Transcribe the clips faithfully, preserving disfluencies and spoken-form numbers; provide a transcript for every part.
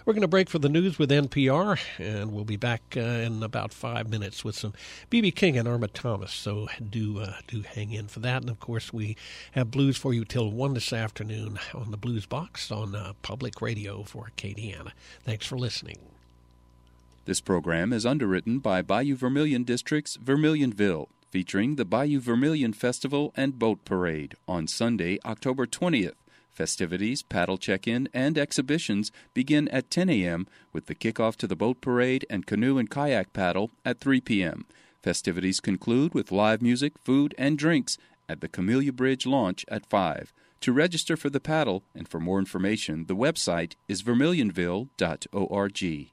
We're going to break for the news with N P R, and we'll be back uh, in about five minutes with some B B. King and Irma Thomas. So do uh, do hang in for that. And, of course, we have blues for you till one this afternoon on the Blues Box on uh, Public Radio for Acadiana. Thanks for listening. This program is underwritten by Bayou Vermilion District's Vermilionville, featuring the Bayou Vermilion Festival and Boat Parade on Sunday, October twentieth. Festivities, paddle check-in, and exhibitions begin at ten a.m. with the kickoff to the boat parade and canoe and kayak paddle at three p.m. Festivities conclude with live music, food, and drinks at the Camellia Bridge launch at five. To register for the paddle and for more information, the website is vermilionville dot org.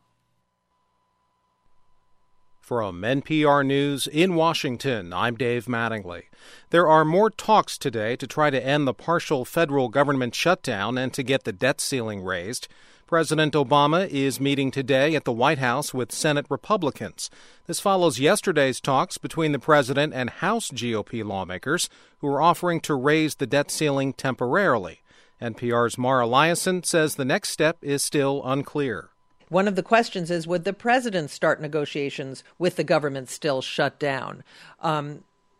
From N P R News in Washington, I'm Dave Mattingly. There are more talks today to try to end the partial federal government shutdown and to get the debt ceiling raised. President Obama is meeting today at the White House with Senate Republicans. This follows yesterday's talks between the president and House G O P lawmakers who are offering to raise the debt ceiling temporarily. N P R's Mara Liasson says the next step is still unclear. One of the questions is, would the president start negotiations with the government still shut down? Um,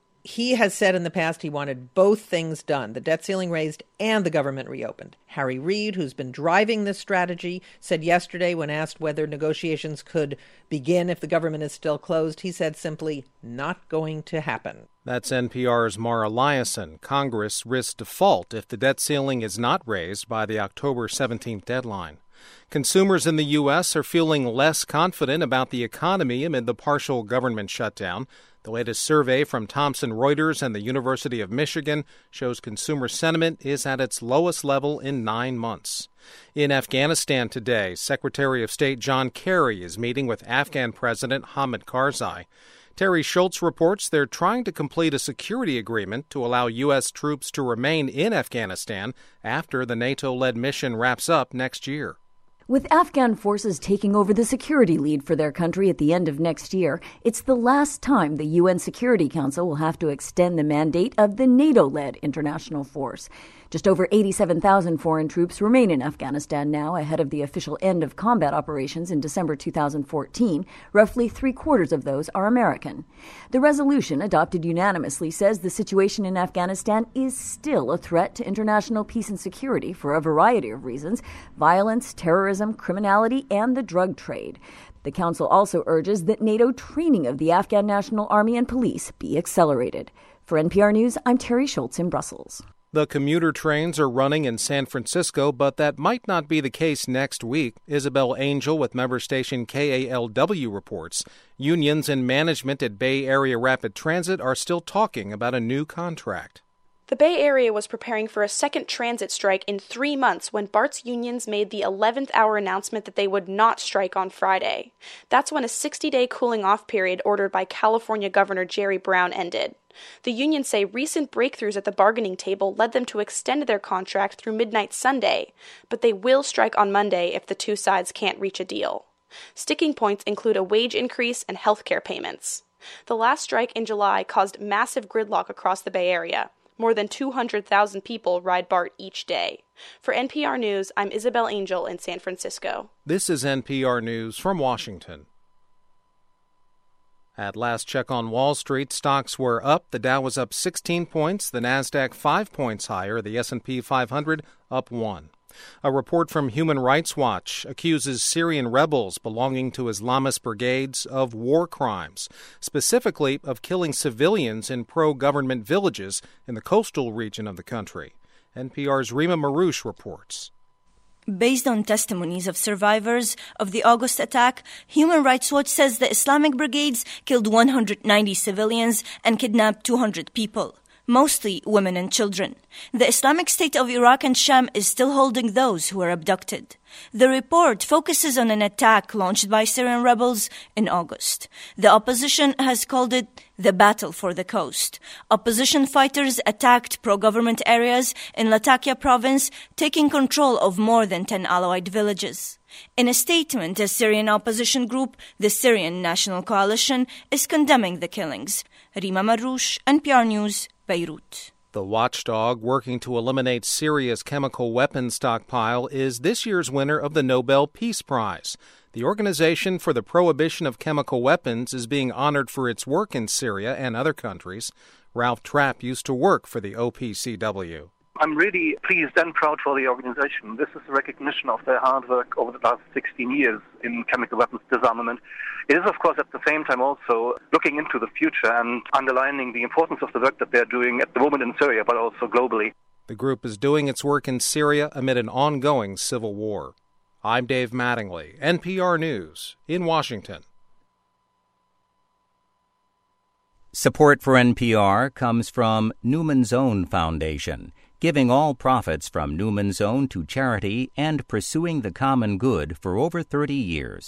he has said in the past he wanted both things done, the debt ceiling raised and the government reopened. Harry Reid, who's been driving this strategy, said yesterday when asked whether negotiations could begin if the government is still closed, he said simply, not going to happen. That's N P R's Mara Liasson. Congress risks default if the debt ceiling is not raised by the October seventeenth deadline. Consumers in the U S are feeling less confident about the economy amid the partial government shutdown. The latest survey from Thomson Reuters and the University of Michigan shows consumer sentiment is at its lowest level in nine months. In Afghanistan today, Secretary of State John Kerry is meeting with Afghan President Hamid Karzai. Terry Schultz reports they're trying to complete a security agreement to allow U S troops to remain in Afghanistan after the NATO-led mission wraps up next year. With Afghan forces taking over the security lead for their country at the end of next year, it's the last time the U N Security Council will have to extend the mandate of the NATO-led international force. Just over eighty-seven thousand foreign troops remain in Afghanistan now ahead of the official end of combat operations in December two thousand fourteen. Roughly three-quarters of those are American. The resolution, adopted unanimously, says the situation in Afghanistan is still a threat to international peace and security for a variety of reasons: violence, terrorism, criminality, and the drug trade. The Council also urges that NATO training of the Afghan National Army and police be accelerated. For N P R News, I'm Terry Schultz in Brussels. The commuter trains are running in San Francisco, but that might not be the case next week. Isabel Angel with member station K A L W reports unions and management at Bay Area Rapid Transit are still talking about a new contract. The Bay Area was preparing for a second transit strike in three months when BART's unions made the eleventh hour announcement that they would not strike on Friday. That's when a sixty-day cooling-off period ordered by California Governor Jerry Brown ended. The unions say recent breakthroughs at the bargaining table led them to extend their contract through midnight Sunday, but they will strike on Monday if the two sides can't reach a deal. Sticking points include a wage increase and health care payments. The last strike in July caused massive gridlock across the Bay Area. More than two hundred thousand people ride BART each day. For N P R News, I'm Isabel Angel in San Francisco. This is N P R News from Washington. At last check on Wall Street, stocks were up. The Dow was up sixteen points, the Nasdaq five points higher, the S and P five hundred up one. A report from Human Rights Watch accuses Syrian rebels belonging to Islamist brigades of war crimes, specifically of killing civilians in pro-government villages in the coastal region of the country. N P R's Rima Marouche reports. Based on testimonies of survivors of the August attack, Human Rights Watch says the Islamic brigades killed one hundred ninety civilians and kidnapped two hundred people, mostly women and children. The Islamic State of Iraq and Sham is still holding those who were abducted. The report focuses on an attack launched by Syrian rebels in August. The opposition has called it the Battle for the Coast. Opposition fighters attacked pro-government areas in Latakia province, taking control of more than ten Alawite villages. In a statement, a Syrian opposition group, the Syrian National Coalition, is condemning the killings. Rima Marouche, N P R News, Beirut. The watchdog working to eliminate Syria's chemical weapons stockpile is this year's winner of the Nobel Peace Prize. The Organization for the Prohibition of Chemical Weapons is being honored for its work in Syria and other countries. Ralph Trapp used to work for the O P C W. I'm really pleased and proud for the organization. This is a recognition of their hard work over the last sixteen years in chemical weapons disarmament. It is, of course, at the same time also looking into the future and underlining the importance of the work that they're doing at the moment in Syria, but also globally. The group is doing its work in Syria amid an ongoing civil war. I'm Dave Mattingly, N P R News, in Washington. Support for N P R comes from Newman's Own Foundation, giving all profits from Newman's Own to charity and pursuing the common good for over thirty years.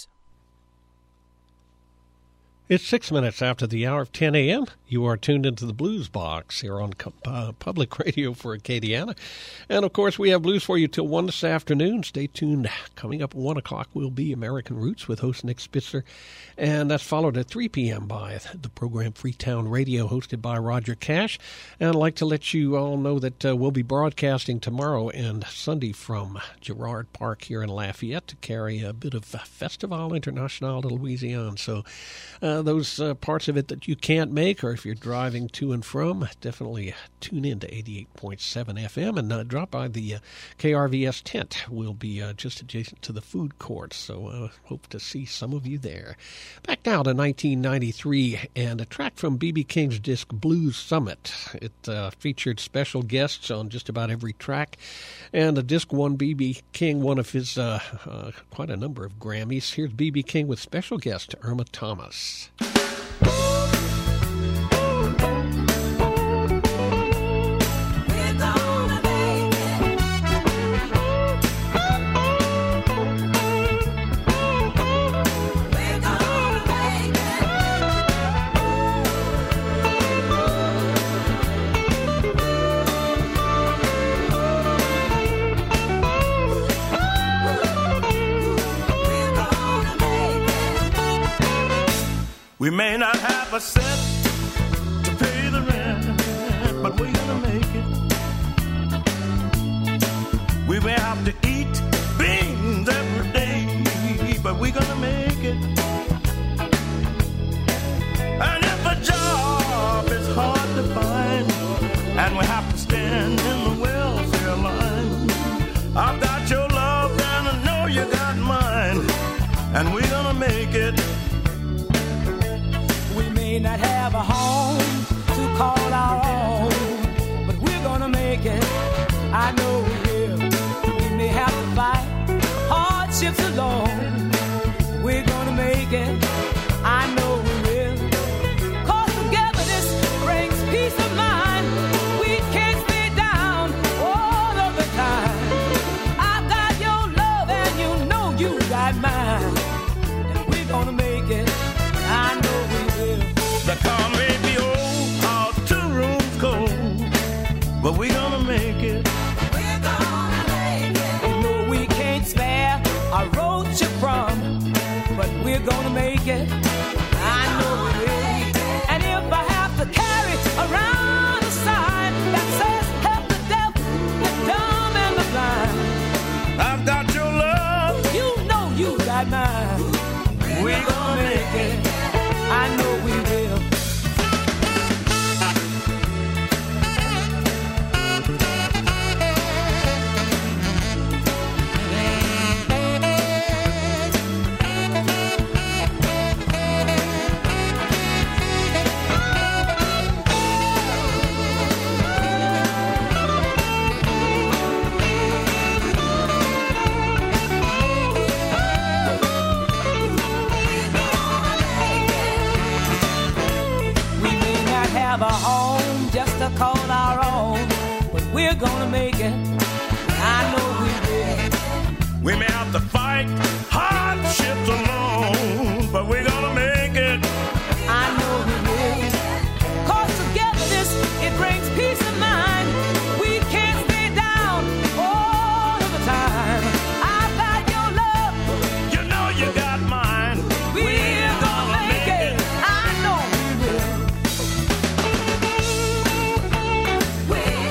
It's six minutes after the hour of ten a.m. You are tuned into the Blues Box here on uh, Public Radio for Acadiana. And, of course, we have blues for you till one this afternoon. Stay tuned. Coming up at one o'clock will be American Roots with host Nick Spitzer. And that's followed at three p.m. by the program Freetown Radio, hosted by Roger Cash. And I'd like to let you all know that uh, we'll be broadcasting tomorrow and Sunday from Girard Park here in Lafayette to carry a bit of Festival International de Louisiane. So uh, those uh, parts of it that you can't make, or if you're driving to and from, definitely tune in to eighty-eight point seven F M and uh, drop by the uh, K R V S tent. We'll be uh, just adjacent to the food court, so uh, hope to see some of you there. Back now to nineteen ninety-three, and a track from B B King's disc Blues Summit. It uh, featured special guests on just about every track, and the disc won B B King one of his uh, uh, quite a number of Grammys. Here's B B King with special guest Irma Thomas. We may not have a cent to pay the rent, but we're gonna make it. We may have to eat beans every day, but we're gonna make it. And if a job is hard to find, and we have to stand in the welfare line, I've got your love and I know you got mine, and we're gonna make it. May not have a home to call our own, but we're gonna make it. I know we will. We may have to fight hardships alone. We're gonna make it. I know we will. Cause togetherness brings peace of mind. We can't stay down all of the time. I've got your love and you know you got mine, and we're gonna make it. I know we will. The car may be old, our two rooms cold, but we're gonna make it. We're gonna make it. You know we can't spare a roach from, but we're gonna make it. I know we will. And if I have to carry around a sign that says help the deaf, the dumb and the blind, I've got your love. You know you got mine. We're gonna make it. I know we will. Have a home just to call our own, but we're gonna make it. I know we will. We may have to fight hardships alone, but we're gonna make it. I know we will. Cause togetherness, it brings peace of mind. We can't stay down all of the time. I've got your love. You know you got mine. We're, we're gonna, gonna make it. it. I know we will. We're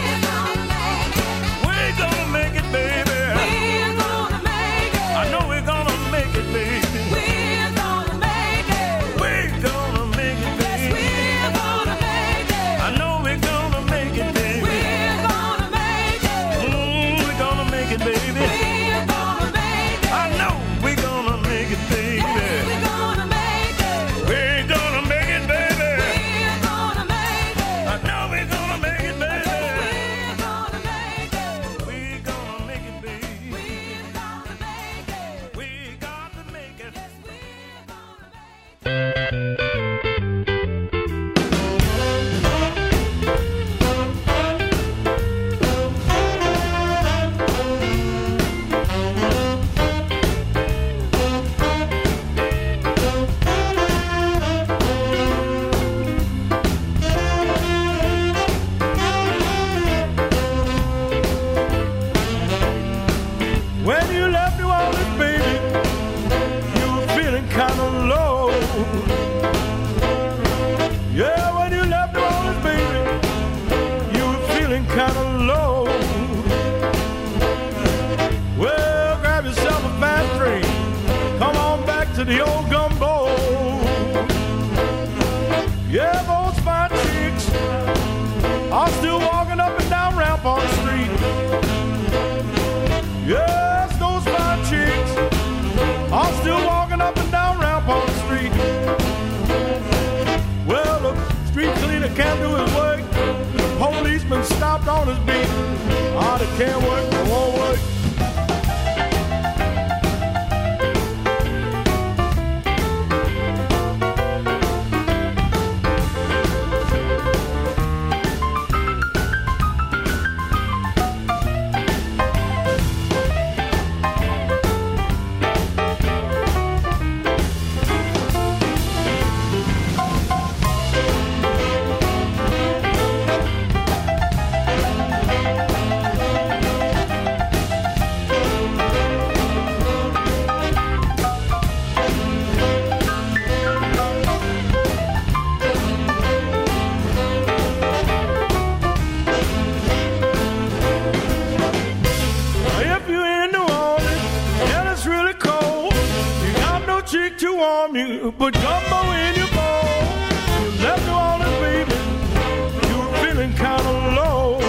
the old gumbo. Yeah, those fine chicks are still walking up and down Rampart Street. Yes, those fine chicks are still walking up and down Rampart Street. Well, the street cleaner can't do his work. The policeman stopped on his beat. Ah, they can't work, they won't work. Put gumbo in your bowl. You left New Orleans, baby. You were feeling kind of low.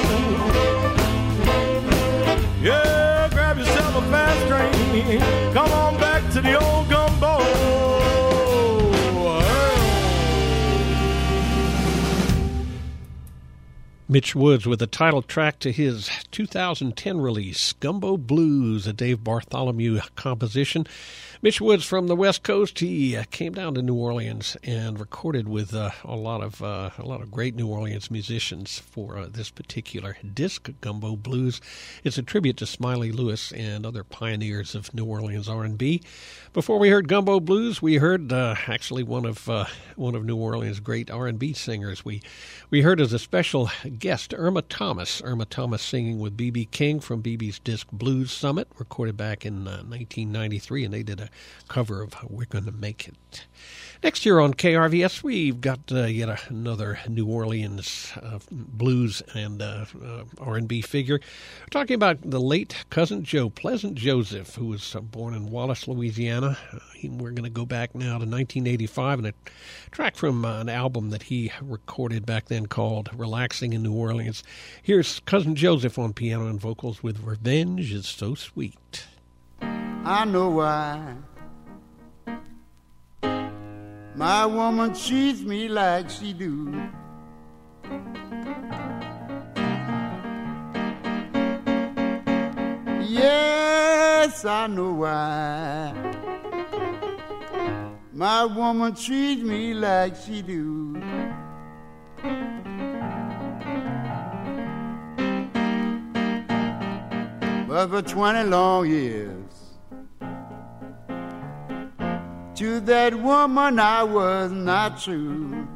Yeah, grab yourself a fast train. Come on back to the old gumbo. Mitch Woods with the title track to his two thousand ten release, Gumbo Blues, a Dave Bartholomew composition. Mitch Woods from the West Coast, he uh, came down to New Orleans and recorded with uh, a lot of uh, a lot of great New Orleans musicians for uh, this particular disc, Gumbo Blues. It's a tribute to Smiley Lewis and other pioneers of New Orleans R and B. Before we heard Gumbo Blues, we heard uh, actually one of uh, one of New Orleans' great R and B singers. We we heard as a special guest Irma Thomas. Irma Thomas singing with B B King from B B's disc Blues Summit, recorded back in uh, nineteen ninety-three, and they did a cover of We're Gonna Make It. Next year on K R V S, we've got uh, yet another New Orleans uh, blues and uh, uh, R and B figure. We're talking about the late Cousin Joe, Pleasant Joseph, who was uh, born in Wallace, Louisiana. Uh, he, we're going to go back now to nineteen eighty-five and a track from uh, an album that he recorded back then called Relaxing in New Orleans. Here's Cousin Joseph on piano and vocals with Revenge is So Sweet. I know why my woman treats me like she do. Yes, I know why my woman treats me like she do. But for twenty long years to that woman I was not true.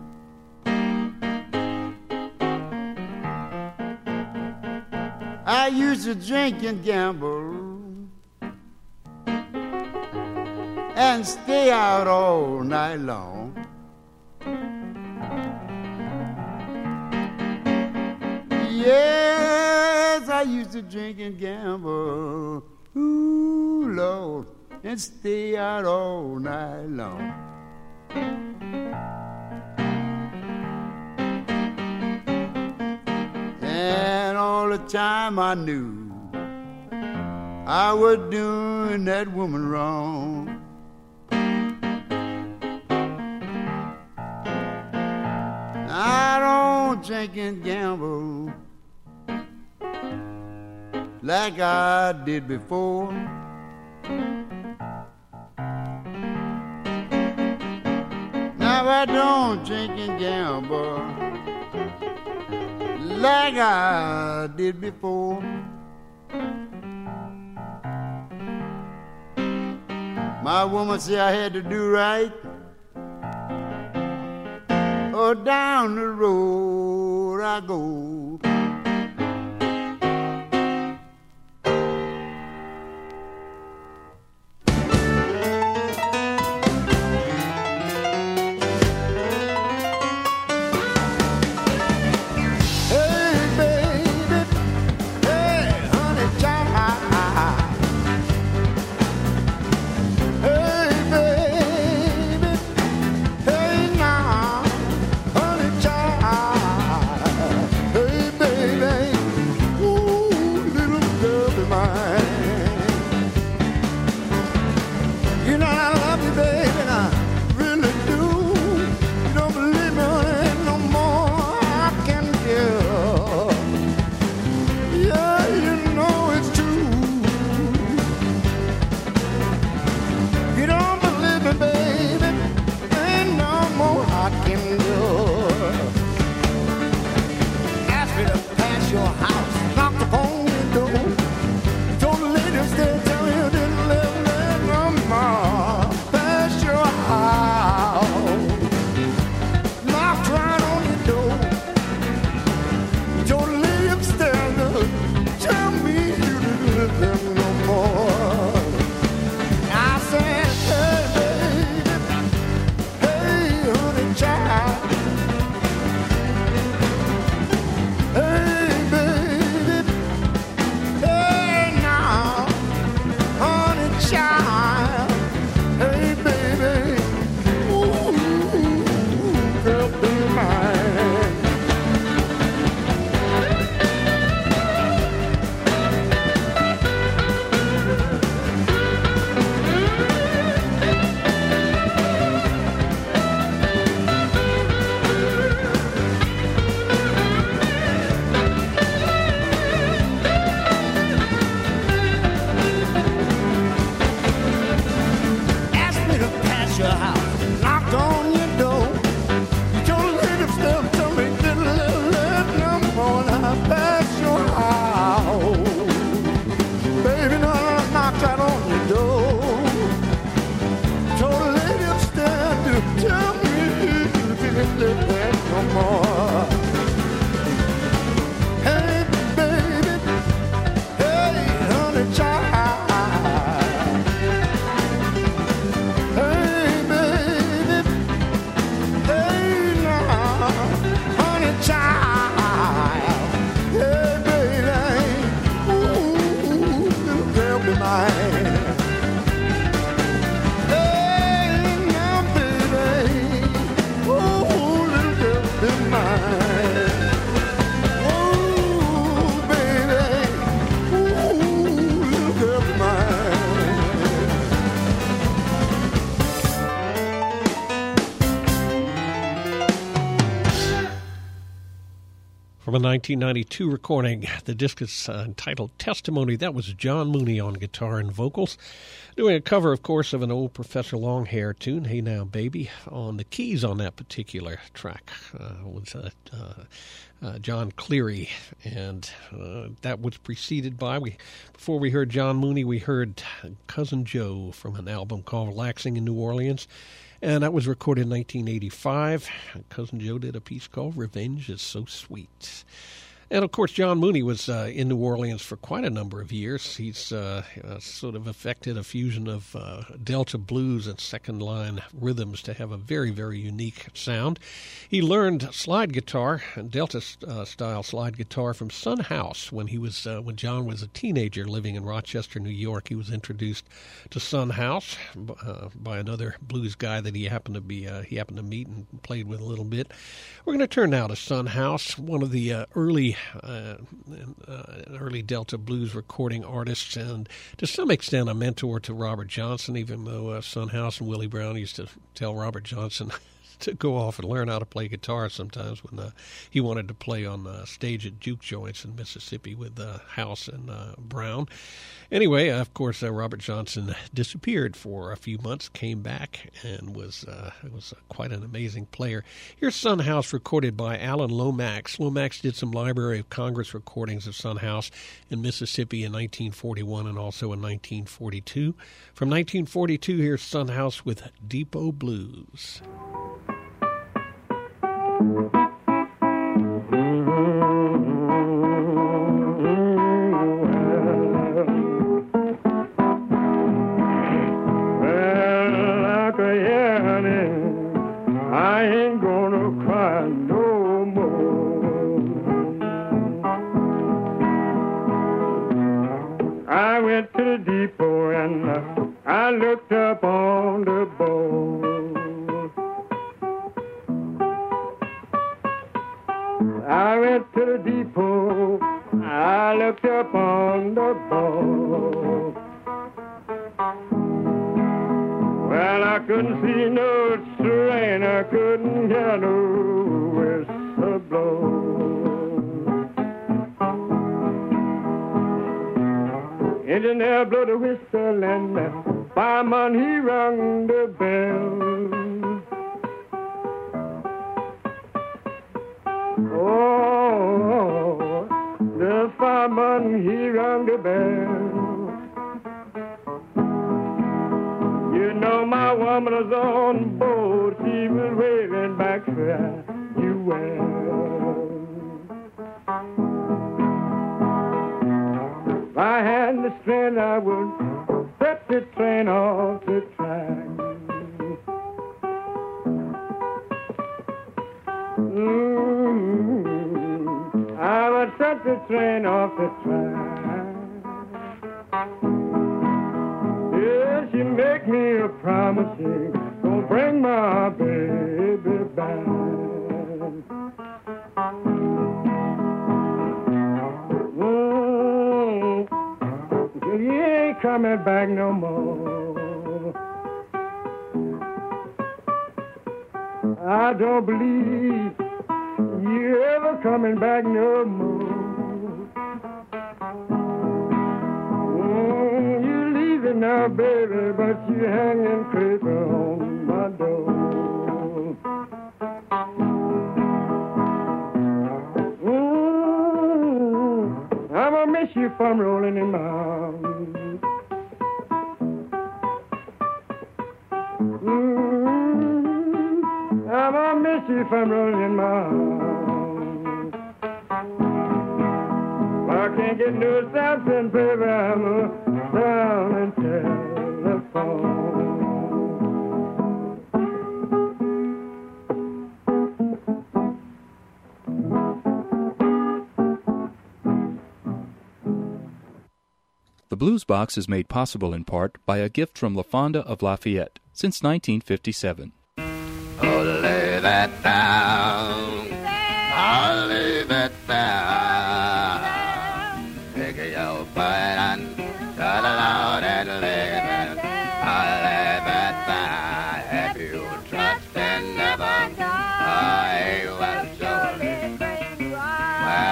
I used to drink and gamble and stay out all night long. Yes, I used to drink and gamble, ooh, Lord, and stay out all night long. And all the time I knew I was doing that woman wrong. I don't drink and gamble like I did before. Now I don't drink and gamble like I did before. My woman said I had to do right, or down the road I go. Hey, baby, From a nineteen ninety-two recording, the disc is uh, entitled Testimony. That was John Mooney on guitar and vocals, doing a cover, of course, of an old Professor Longhair tune, Hey Now Baby. On the keys on that particular track uh, was uh, uh, uh, John Cleary, and uh, that was preceded by, we before we heard John Mooney, we heard Cousin Joe from an album called Relaxing in New Orleans. And that was recorded in nineteen eighty-five. Cousin Joe did a piece called Revenge is So Sweet. And, of course, John Mooney was uh, in New Orleans for quite a number of years. He's uh, uh, sort of affected a fusion of uh, Delta blues and second-line rhythms to have a very, very unique sound. He learned slide guitar, Delta-style uh, slide guitar, from Son House when he was uh, when John was a teenager living in Rochester, New York. He was introduced to Son House uh, by another blues guy that he happened to be uh, he happened to meet and played with a little bit. We're going to turn now to Son House, one of the uh, early Uh, uh, early Delta blues recording artists, and to some extent a mentor to Robert Johnson, even though uh, Son House and Willie Brown used to tell Robert Johnson to go off and learn how to play guitar sometimes when uh, he wanted to play on uh, stage at juke joints in Mississippi with uh, House and uh, Brown. Anyway, uh, of course, uh, Robert Johnson disappeared for a few months, came back, and was uh, was uh, quite an amazing player. Here's Son House, recorded by Alan Lomax. Lomax did some Library of Congress recordings of Son House in Mississippi in nineteen forty-one and also in nineteen forty-two. From nineteen forty-two, here's Son House with Depot Blues. Engineer blew the whistle and the fireman he rung the bell. Oh, the fireman he rung the bell. You know my woman was on board, she was waving back for you well. If I had the strength, I would set the train off the track. Mm-hmm. I would set the train off the track. Yeah, she make me a promise, she gonna bring my baby back. He ain't coming back no more. I don't believe you ever coming back no more. Mm, you leaving now, baby, but you hanging creeper on my door. Mm, I'ma miss you from rolling in my arms. I'ma miss you from rolling in my arms. I can't get no Samson, baby, I'm a down and telephone. The Blues Box is made possible in part by a gift from La Fonda of Lafayette since nineteen fifty-seven. Oh, lay that down. I'll lay that down. Take your bite and cut aloud and lay that. I'll lay that down. If you trust and never, I will surely. Well,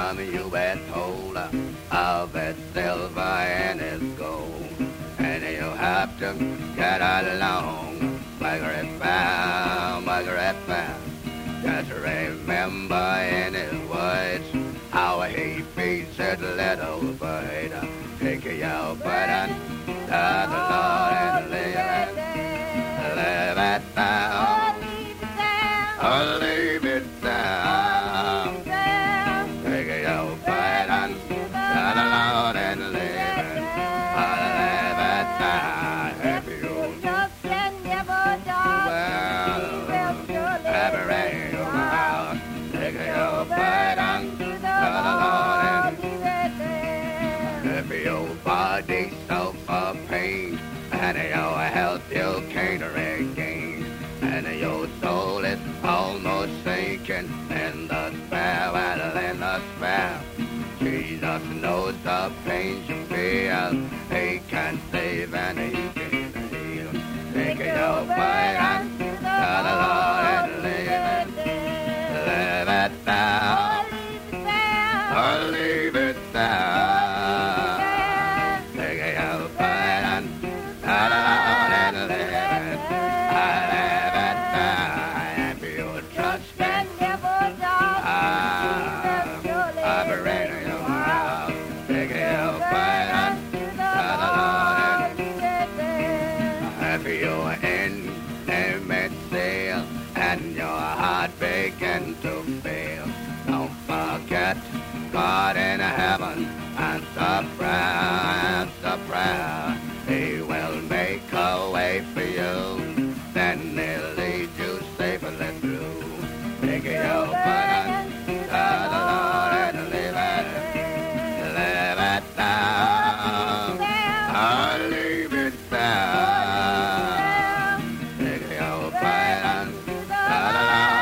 from you bet hold of its silver and its gold. And you have to get along, Margaret Brown, Margaret Brown. Just remember in his words how he feeds his little bird. Take your burden to the Lord and leave it, leave it down, oh, leave it down. Take your burden to the Lord and leave it, oh, leave it down. If you just can never die, well, ever rain out. Take your burden to the Lord and if your body's so for pain and your health you can't regain and your soul is almost sinking in the spell, well, in the spell. Jesus knows the pains you feel. He can save and he can heal. Take your burden to the Lord and leave it, leave it down, oh, leave it down. Begin to fail. Don't forget God in heaven and the prayer, the prayer. He will make a way for you, then he'll lead you safely through. Take your burden to the Lord and leave it, leave it down, oh, leave it down. Take your burden to the Lord.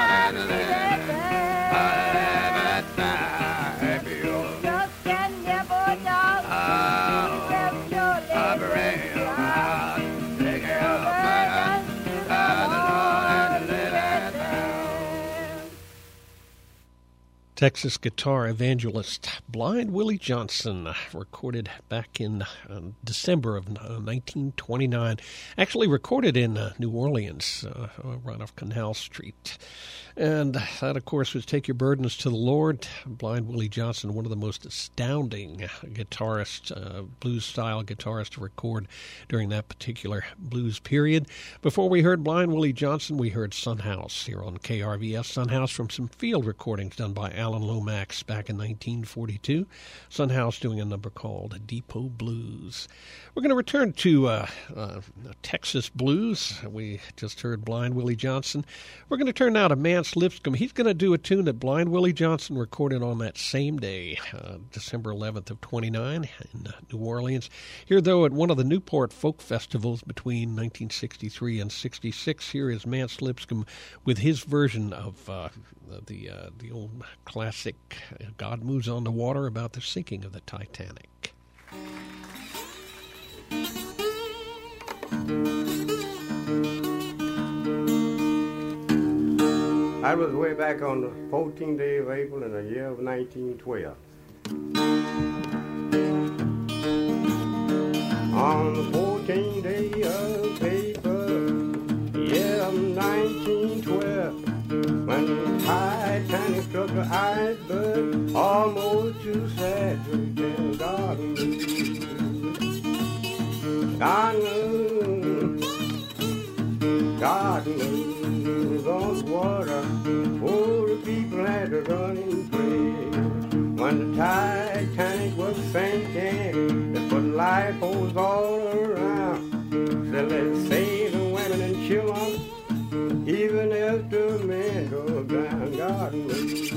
Texas guitar evangelist Blind Willie Johnson, recorded back in uh, December of uh, nineteen twenty-nine. Actually recorded in uh, New Orleans, uh, right off Canal Street. And that, of course, was Take Your Burdens to the Lord. Blind Willie Johnson, one of the most astounding guitarists, uh, blues-style guitarist to record during that particular blues period. Before we heard Blind Willie Johnson, we heard Son House here on K R V S. Son House from some field recordings done by Alan Lomax back in nineteen forty-two. Son House doing a number called Depot Blues. We're going to return to uh, uh, Texas blues. We just heard Blind Willie Johnson. We're going to turn now to Mance Lipscomb. He's going to do a tune that Blind Willie Johnson recorded on that same day, uh, December eleventh of twenty-nine in uh, New Orleans. Here, though, at one of the Newport Folk Festivals between nineteen sixty-three and sixty-six, here is Mance Lipscomb with his version of uh, the uh, the old classic God Moves on the Water about the sinking of the Titanic. I was way back on the fourteenth day of April in the year of nineteen twelve. On the fourteenth day of April, year of nineteen twelve, when the Titanic struck the iceberg, almost too sad to tell God moves. God moves, God moves on the water. Oh, the people had to run and pray. When the Titanic was sinking, they put lifeboats all around. Said, let's save the women and children, even if the men go down. God moves,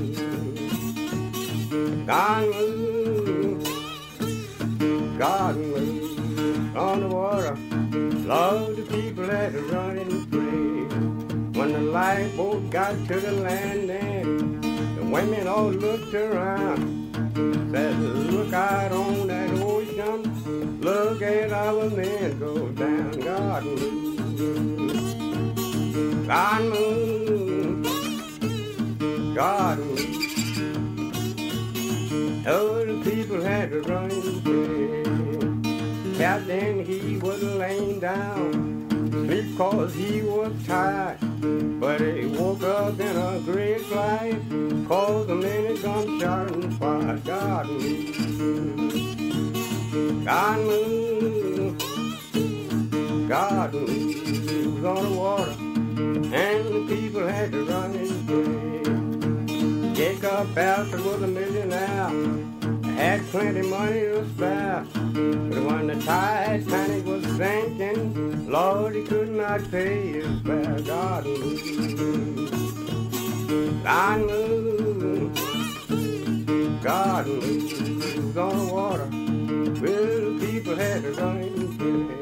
God moves, God moves on the water. Lord, the people had to run and pray. When the lifeboat got to the landing, the women all looked around. Said, look out on that ocean, look at our men go down. God moves, God moves, God moves. Oh, the people had to run and pray. Captain, he was laying down, sleep cause he was tired. But he woke up in a great fright, cause the many gunshot and fire. God moved, God moved, God moved on the water, and the people had to run and pray. Jacob Bastard was a millionaire, had plenty money to spare. But when the Titanic was sinking, Lord, he could not pay his fare. God moved, God moved, God moved on the water. Well, the people had to run and pray.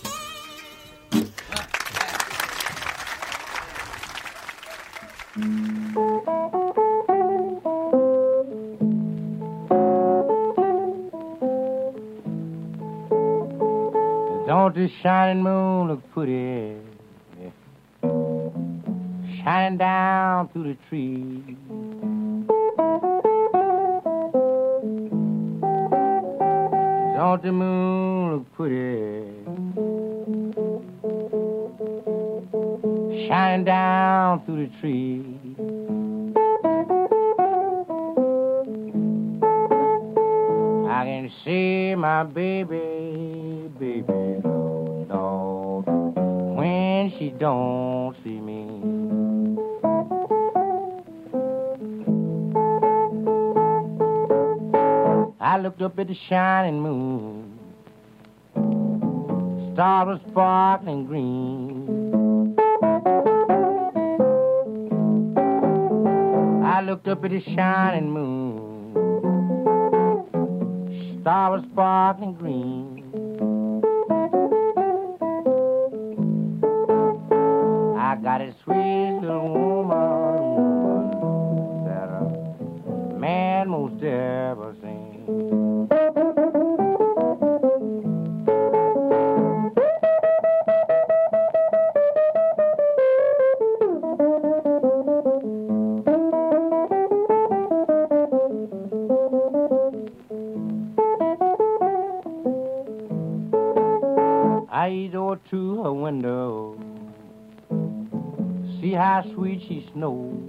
Don't the shining moon look pretty, shining down through the trees? Don't the moon look pretty, shining down through the trees? I can see my baby, baby, Lord, Lord, when she don't see me. I looked up at the shining moon, stars were sparkling green. I looked up at the shining moon, stars were sparkling green. I got a sweet little woman, woman that a man most ever seen. I go to her window, see how sweet she snows.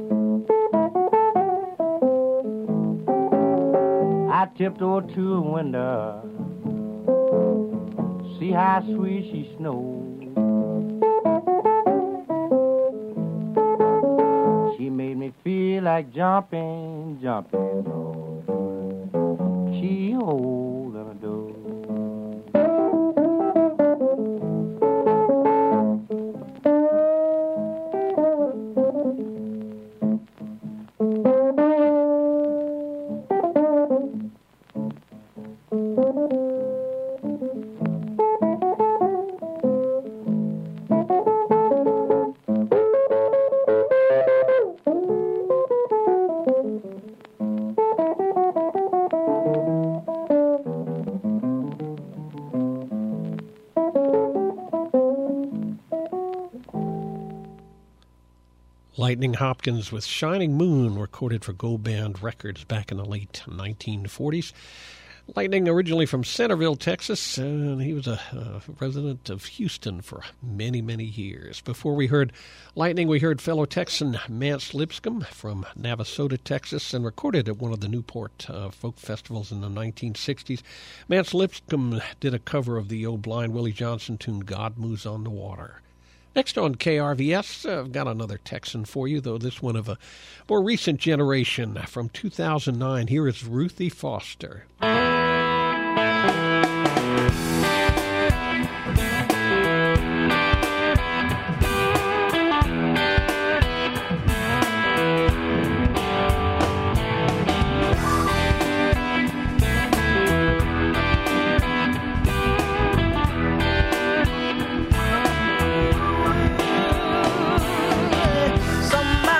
I tiptoe to her window, see how sweet she snows. She made me feel like jumping, jumping over the keyhole in a door. Lightning Hopkins with Shining Moon, recorded for Gold Band Records back in the late nineteen forties. Lightning originally from Centerville, Texas, and he was a uh, resident of Houston for many, many years. Before we heard Lightning, we heard fellow Texan Mance Lipscomb from Navasota, Texas, and recorded at one of the Newport uh, folk festivals in the nineteen sixties. Mance Lipscomb did a cover of the old Blind Willie Johnson tune, God Moves on the Water. Next on K R V S, uh, I've got another Texan for you, though this one of a more recent generation. From two thousand nine, here is Ruthie Foster.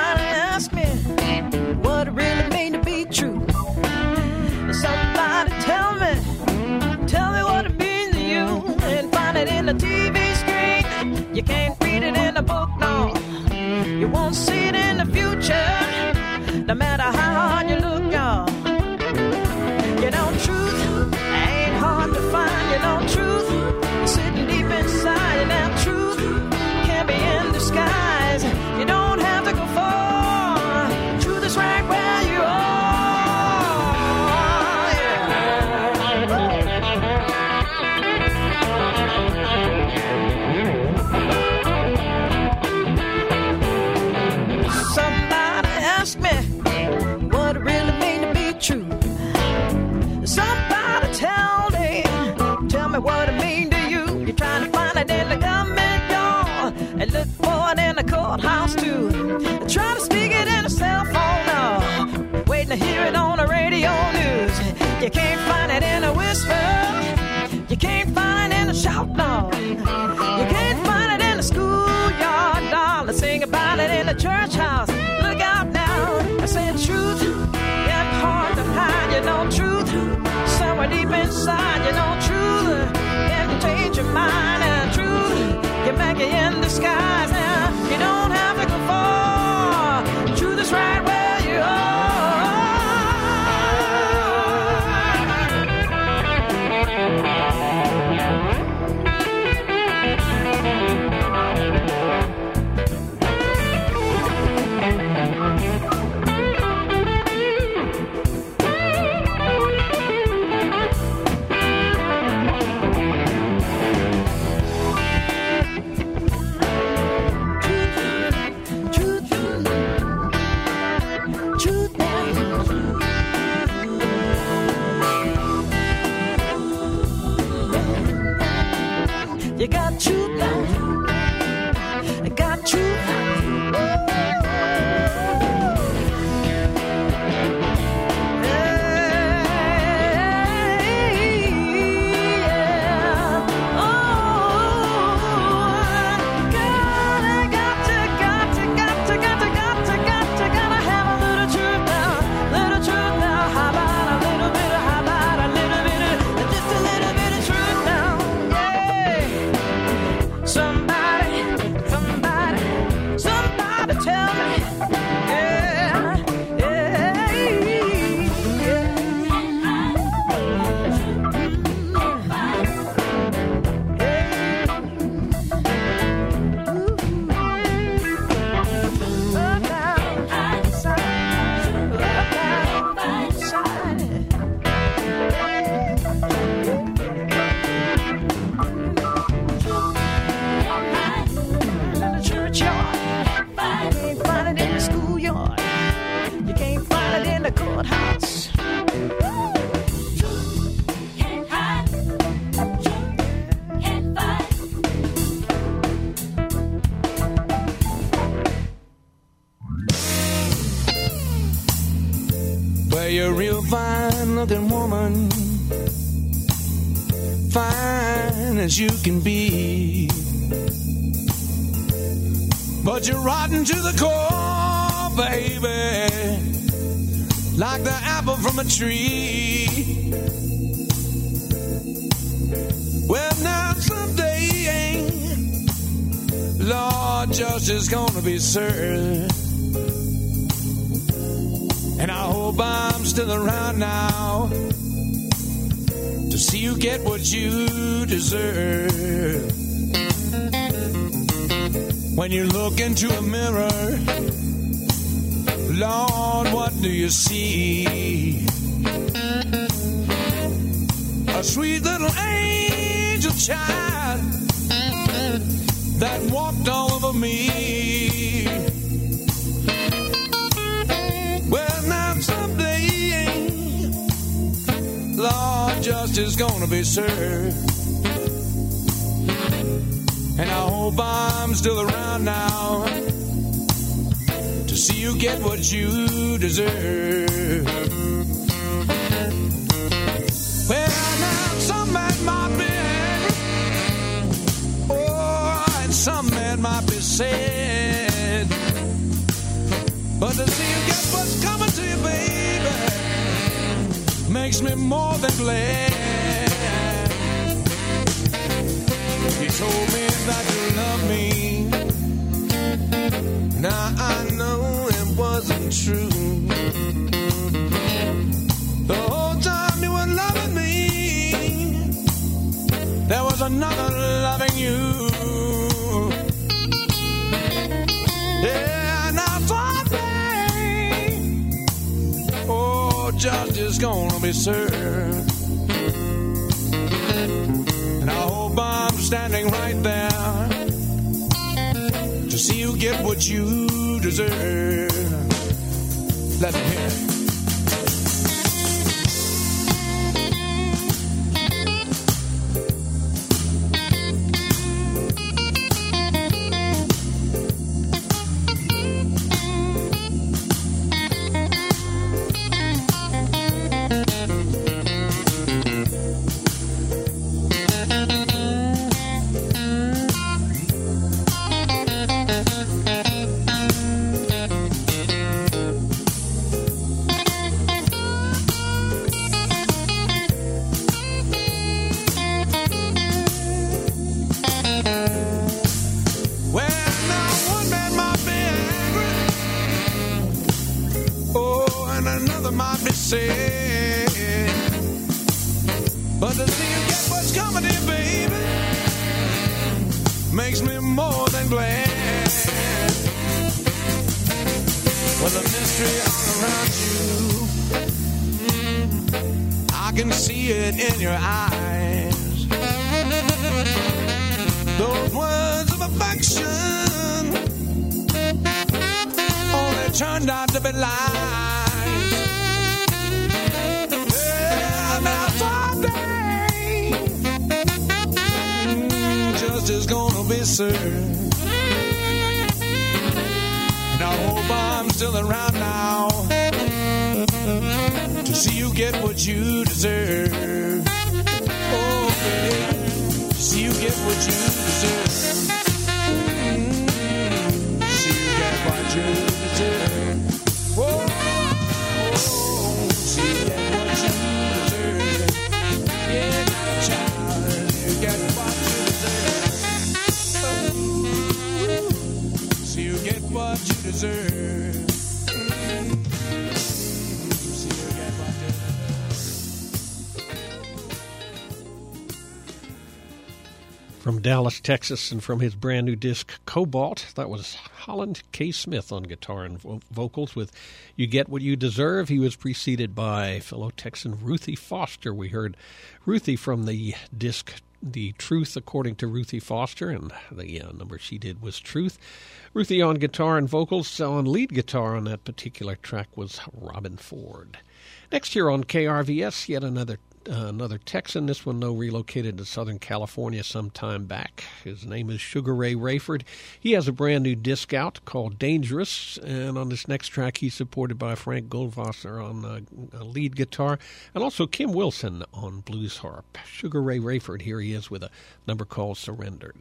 Somebody can't find it in a whisper. You can't find it in a shout, no. You can't find it in a schoolyard, darling. Sing about it in the church house. Look out now. I said truth, yet hard to hide. You know truth, somewhere deep inside. You know truth, can change your mind. And truth, can make you in disguise. Now you don't have to go far. Truth is right where you are. You got truth now. I got truth now. You're a real fine-looking woman, fine as you can be, but you're rotten to the core, baby, like the apple from a tree. Well, now someday, Lord, justice gonna be served. And I hope I'm still around now to see you get what you deserve. When you look into a mirror, Lord, what do you see? A sweet little angel child that walked all over me. Well, now someday, Lord, justice gonna be served. And I hope I'm still around now to see you get what you deserve. Well, now some man might be angry, oh, and some man might be sad, but to see you get what's coming to you, baby, makes me more than glad. You told me that you love me. Now I know it wasn't true. The whole time you were loving me, there was another loving you. Yeah, now someday, oh, justice gonna be served. And I hope I'm standing right there to see you get what you deserve. Let me hear it. But to see you get what's coming in, baby, makes me more than glad. Well, the mystery all around you, I can see it in your eyes. Those words of affection only turned out to be lies. Yeah, now someday justice gonna be served. And I hope I'm still around now to see you get what you deserve. Oh, baby, to see you get what you deserve. Mm-hmm. See you get what you deserve. Whoa, see you get what you deserve. Yeah, child, you get what you deserve. See you get what you deserve. From Dallas, Texas, and from his brand new disc, Cobalt, that was Holland K. Smith on guitar and vo- vocals with You Get What You Deserve. He was preceded by fellow Texan Ruthie Foster. We heard Ruthie from the disc The Truth, according to Ruthie Foster, and the uh, number she did was Truth. Ruthie on guitar and vocals. On lead guitar on that particular track was Robin Ford. Next here on K R V S, yet another Uh, another Texan, this one, though, relocated to Southern California some time back. His name is Sugar Ray Rayford. He has a brand new disc out called Dangerous, and on this next track he's supported by Frank Goldwasser on uh, lead guitar, and also Kim Wilson on blues harp. Sugar Ray Rayford, here he is with a number called Surrendered.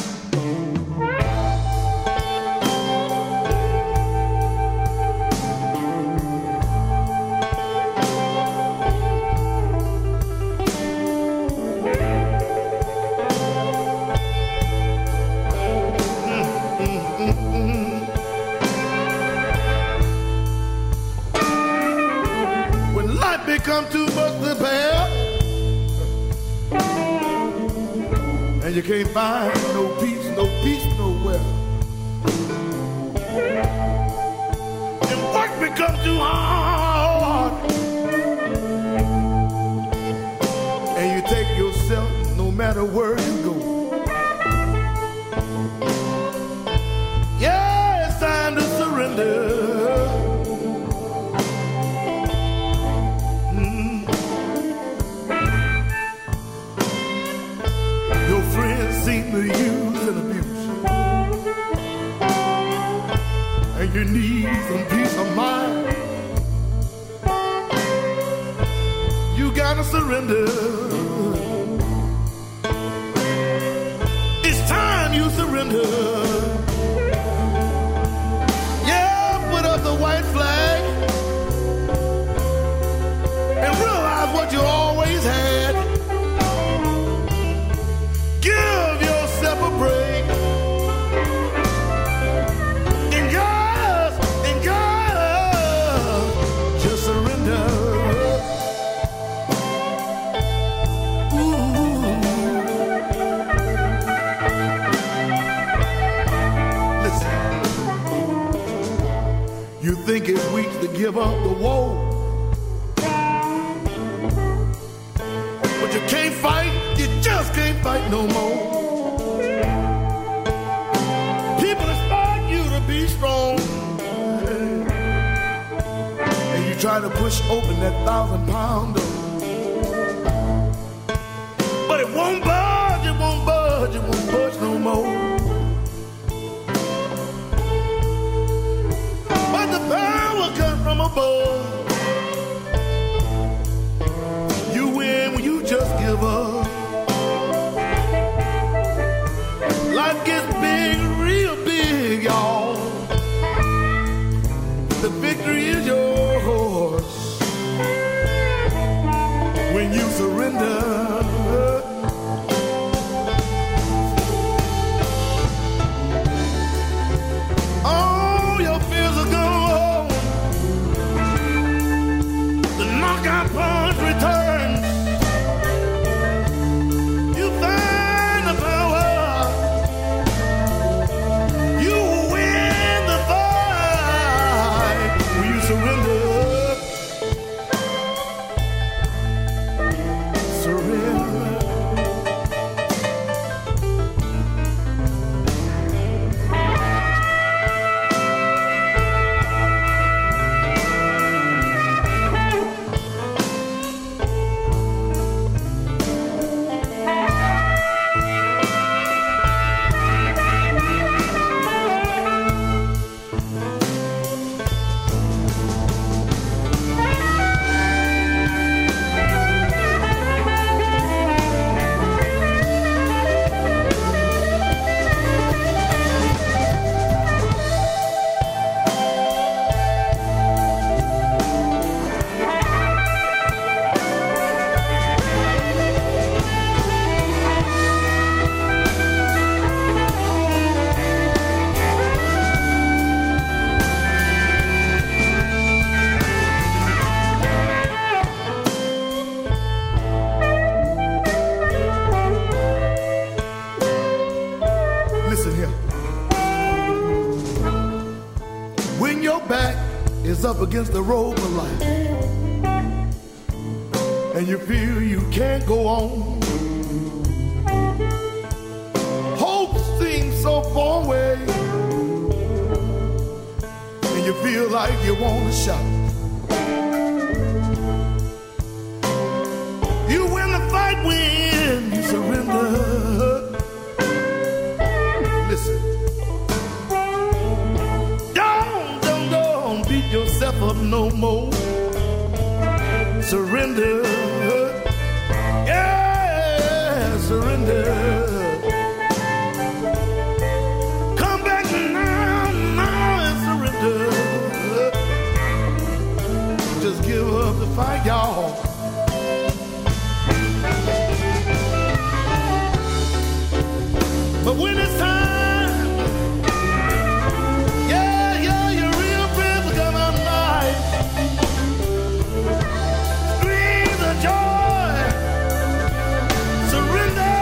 Become too much to bear, and you can't find no peace, no peace nowhere. And work become too hard, and you take yourself no matter where you go. Yeah, it's time to surrender. To use and abuse, and you need some peace of mind. You gotta surrender. It's time you surrender. Yeah, put up the white flag and realize what you always had. Give yourself a break and just, and just, just surrender. Ooh. Listen, you think it's weak to give up the war, but you can't fight, you just can't fight no more. People expect you to be strong, and you try to push open that thousand pounder, but it won't budge, it won't budge, it won't budge no more. But the power comes from above. You win when you just give up. Life gets big, real big, y'all. The victory is yours when you surrender. All your fears are gone. The knockout punch returns. up against the rope of life, and you feel you can't go on. Hope seems so far away, and you feel like you want to shout. You win the fight when you surrender. Listen. Don't, don't, don't beat yourself up no more. Surrender. Yeah, surrender. Come back now, now and surrender. Just give up the fight, y'all. But when it's time, yeah, yeah, your real friends will come out night. Scream the joy, surrender,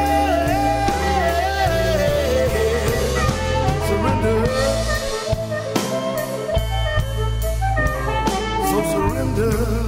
surrender. So surrender.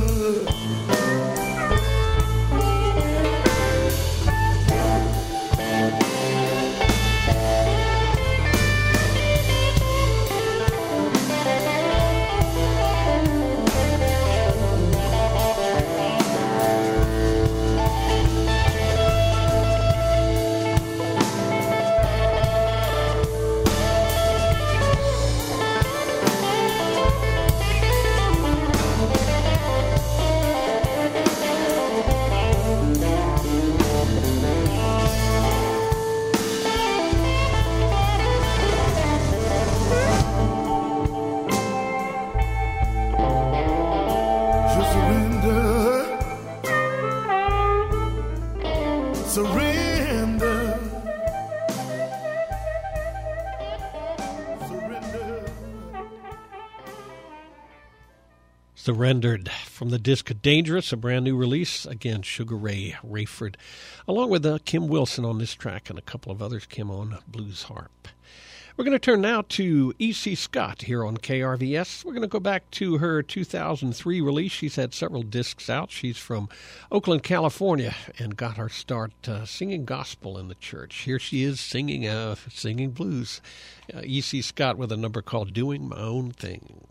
Surrendered from the disc Dangerous, a brand new release. Again, Sugar Ray Rayford, along with uh, Kim Wilson on this track and a couple of others, Kim on blues harp. We're going to turn now to E C Scott here on K R V S. We're going to go back to her two thousand three release. She's had several discs out. She's from Oakland, California, and got her start uh, singing gospel in the church. Here she is singing uh, singing blues. Uh, E C Scott with a number called Doing My Own Thing.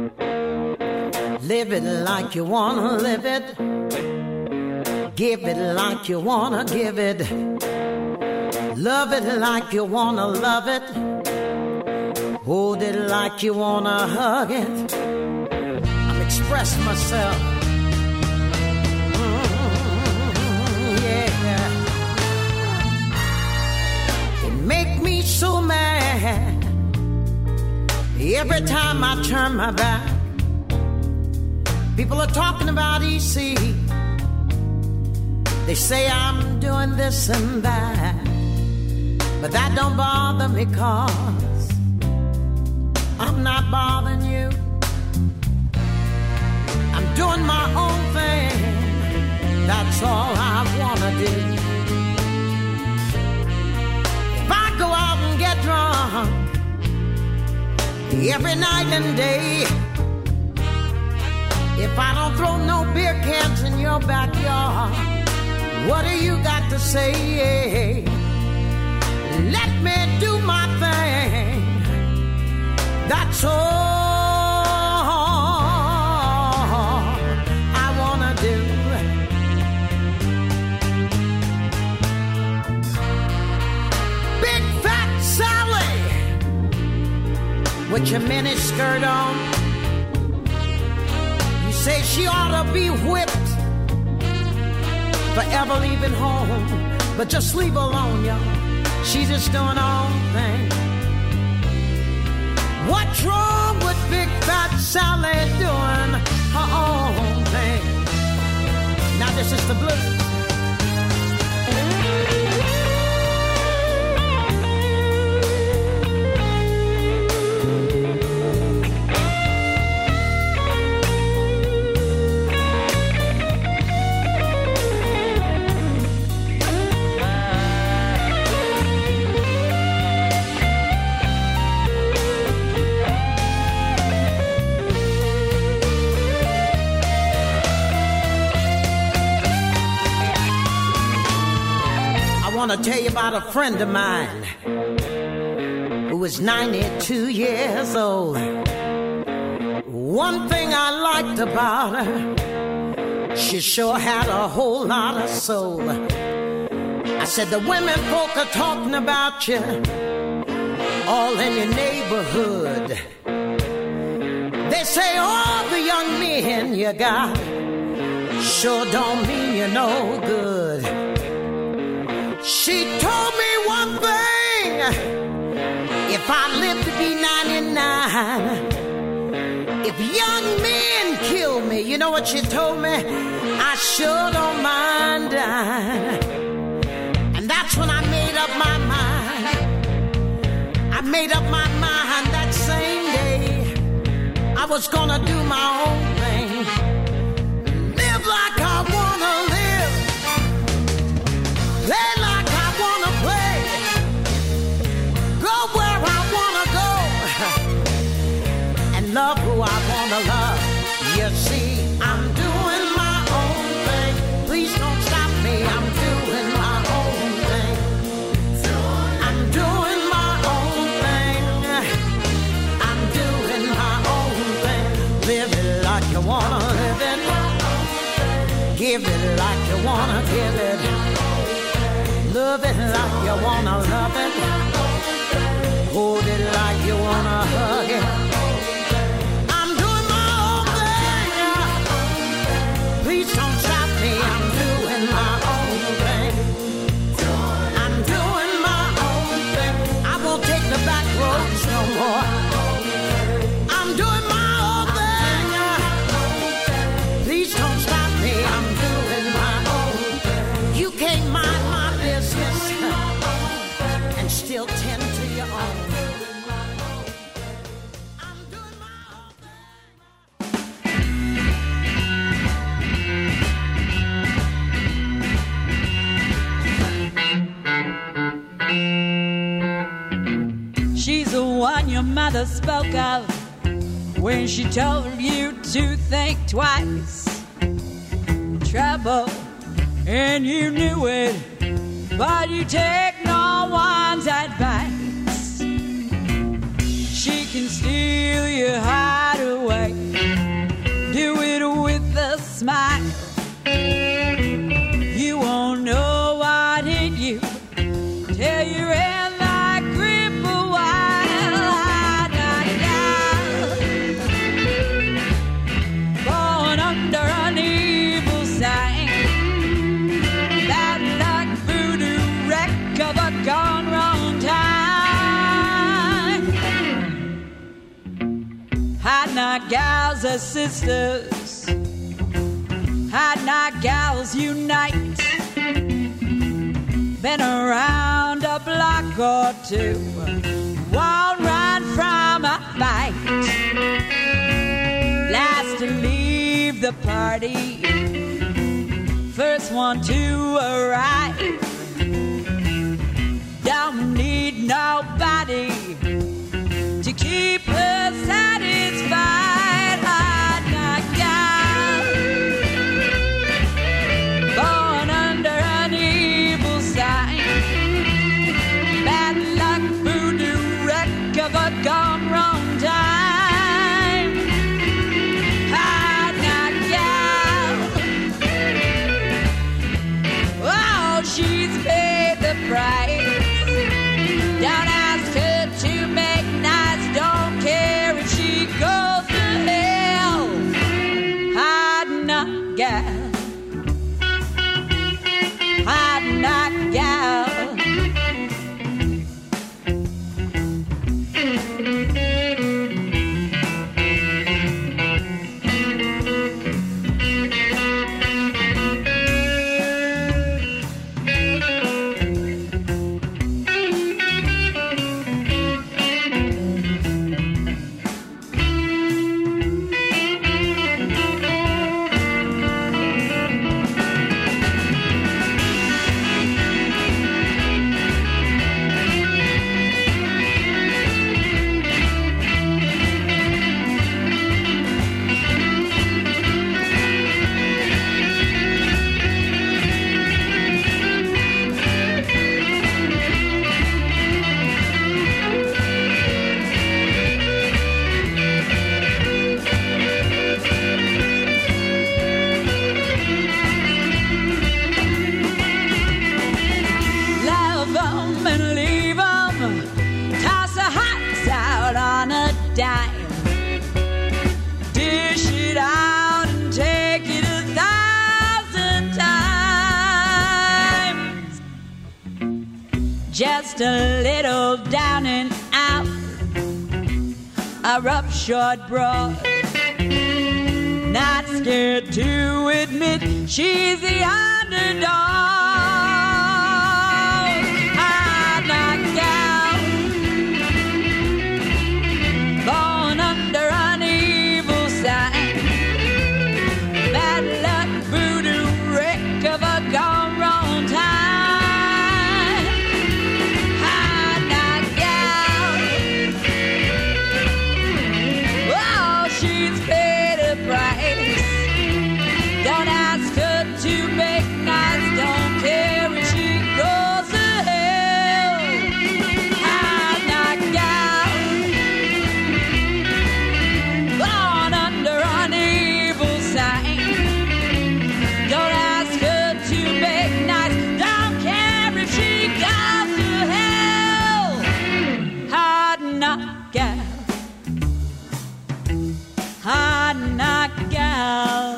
Live it like you wanna live it. Give it like you wanna give it. Love it like you wanna love it. Hold it like you wanna hug it. I'm expressing myself. Mm, yeah. It make me so mad every time I turn my back. People are talking about E C. They say I'm doing this and that, but that don't bother me, cause I'm not bothering you. I'm doing my own thing. That's all I wanna do. If I go out and get drunk every night and day, if I don't throw no beer cans in your backyard, what do you got to say? Let me do my thing. That's all I wanna do. Big fat Sally with your mini skirt on, say she ought to be whipped, forever leaving home. But just leave her alone, y'all. She's just doing her own thing. What's wrong with big fat Sally doing her own thing? Now this is the blues. want to tell you about a friend of mine who was ninety-two years old. One thing I liked about her, she sure had a whole lot of soul. I said, the women folk are talking about you all in your neighborhood. They say all the young men you got sure don't mean you're no good. She told me one thing, if I live to be ninety-nine, if young men kill me, you know what she told me? I sure don't mind dying. And that's when I made up my mind. I made up my mind that same day I was gonna do my own thing. Live like I wanna live. Play like I wanna play. Go where I wanna go. And love who I wanna love. You see, I'm doing my own thing. Please don't stop me. I'm doing my own thing. I'm doing my own thing. I'm doing my own thing. Live it like you wanna live it. Give it like you wanna give it. Love it like you wanna love it. Hold it like you wanna hug it. I'm doing my own thing. Please don't stop me. I'm doing my own thing. I'm doing my own thing. I won't take the back roads no more. I'm doing my own thing. Please don't stop me. I'm doing my own thing. You can't mind my business and still tend to your own. She's the one your mother spoke of when she told you to think twice. Trouble, and you knew it, but you take no one's advice. She can steal your heart away, do it with a smile. You won't know what hit you till you're in the grip a while. Born under an evil sign, that like voodoo wreck of a gone wrong time. Hot night gals are sisters, hot night gals unite. Been around a block or two, won't run from a fight. Last to leave the party, first one to arrive. Don't need nobody to keep her satisfied. Hot night gal, born under an evil sign, bad luck voodoo wreck of a gone wrong time. Hot night gal, oh, she's paid the price. Don't ask her to make nice, don't care if she just a little down and out, a rough, short broad, not scared to admit she's the underdog. I'm not gal, born under an evil sign, bad luck, voodoo, wreck of a gone wrong time. I'm not gal, oh, she's paid a price. Don't ask her to make nice, don't care if she goes to hell. I'm not gal, born under an evil sign. Don't ask her to make nice, don't care if she goes to hell. Hard knock gal, hard knock gal.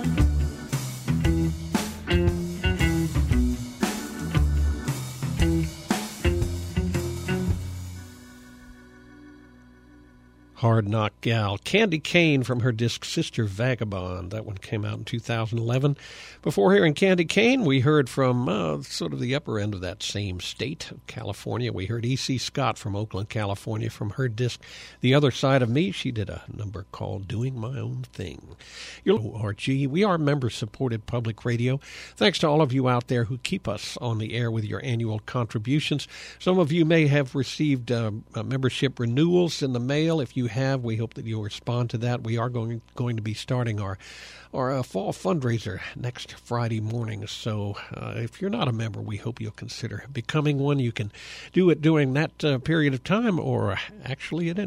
Hard Knock Gal. Candy Kane from her disc Sister Vagabond. That one came out in two thousand eleven. Before hearing Candy Kane, we heard from uh, sort of the upper end of that same state, California. We heard E C Scott from Oakland, California, from her disc The Other Side of Me. She did a number called Doing My Own Thing. You're O R G. We are member-supported public radio. Thanks to all of you out there who keep us on the air with your annual contributions. Some of you may have received uh, membership renewals in the mail. If you have, we hope that you'll respond to that. We are going going to be starting our our uh, fall fundraiser next Friday morning. So uh, if you're not a member, we hope you'll consider becoming one. You can do it during that uh, period of time, or actually at any